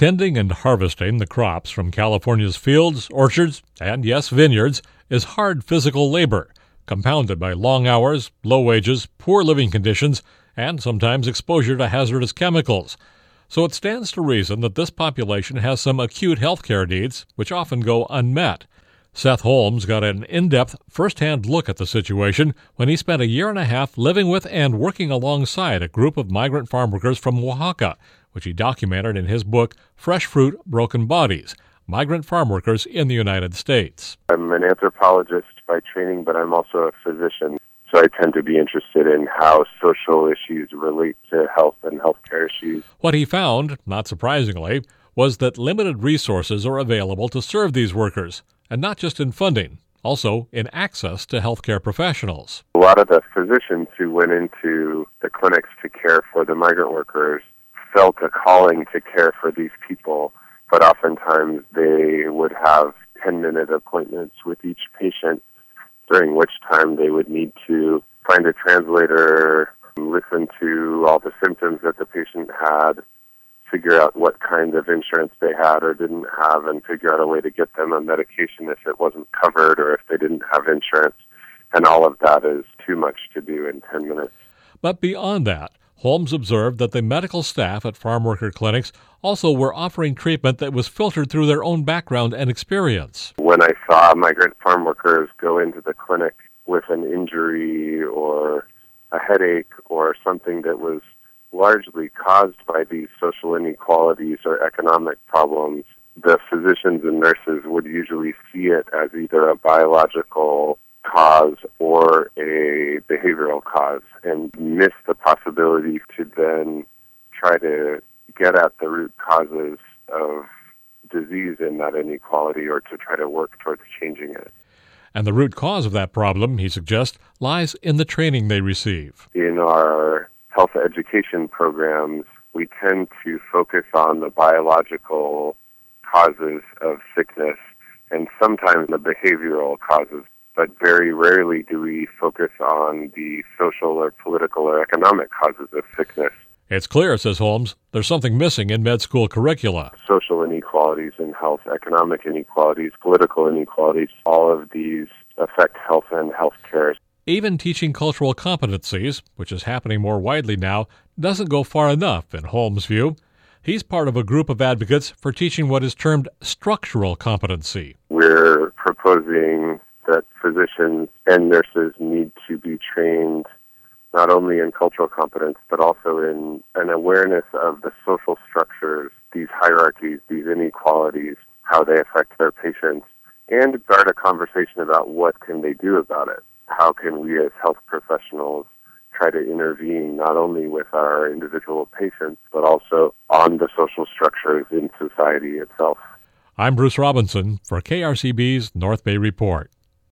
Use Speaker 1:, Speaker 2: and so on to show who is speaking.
Speaker 1: Tending and harvesting the crops from California's fields, orchards, and yes, vineyards is hard physical labor, compounded by long hours, low wages, poor living conditions, and sometimes exposure to hazardous chemicals. So it stands to reason that this population has some acute health care needs, which often go unmet. Seth Holmes got an in-depth, first-hand look at the situation when he spent a year and a half living with and working alongside a group of migrant farm workers from Oaxaca, which he documented in his book, Fresh Fruit, Broken Bodies, Migrant Farm Workers in the United States.
Speaker 2: I'm an anthropologist by training, but I'm also a physician, so I tend to be interested in how social issues relate to health and healthcare issues.
Speaker 1: What he found, not surprisingly, was that limited resources are available to serve these workers, and not just in funding, also in access to healthcare professionals.
Speaker 2: A lot of the physicians who went into the clinics to care for the migrant workers felt a calling to care for these people, but oftentimes they would have 10-minute appointments with each patient, during which time they would need to find a translator, listen to all the symptoms that the patient had, figure out what kind of insurance they had or didn't have, and figure out a way to get them a medication if it wasn't covered or if they didn't have insurance. And all of that is too much to do in 10 minutes.
Speaker 1: But beyond that, Holmes observed that the medical staff at farm worker clinics also were offering treatment that was filtered through their own background and experience.
Speaker 2: When I saw migrant farm workers go into the clinic with an injury or a headache or something that was largely caused by these social inequalities or economic problems, the physicians and nurses would usually see it as either a biological cause or a behavioral cause and miss the possibility to then try to get at the root causes of disease in that inequality or to try to work towards changing it.
Speaker 1: And the root cause of that problem, he suggests, lies in the training they receive.
Speaker 2: In our health education programs, we tend to focus on the biological causes of sickness and sometimes the behavioral causes, but very rarely do we focus on the social or political or economic causes of sickness.
Speaker 1: It's clear, says Holmes, there's something missing in med school curricula.
Speaker 2: Social inequalities in health, economic inequalities, political inequalities, all of these affect health and health care.
Speaker 1: Even teaching cultural competencies, which is happening more widely now, doesn't go far enough, in Holmes' view. He's part of a group of advocates for teaching what is termed structural competency.
Speaker 2: We're proposing that physicians and nurses need to be trained not only in cultural competence, but also in an awareness of the social structures, these hierarchies, these inequalities, how they affect their patients, and start a conversation about what can they do about it. How can we as health professionals try to intervene not only with our individual patients, but also on the social structures in society itself.
Speaker 1: I'm Bruce Robinson for KRCB's North Bay Report.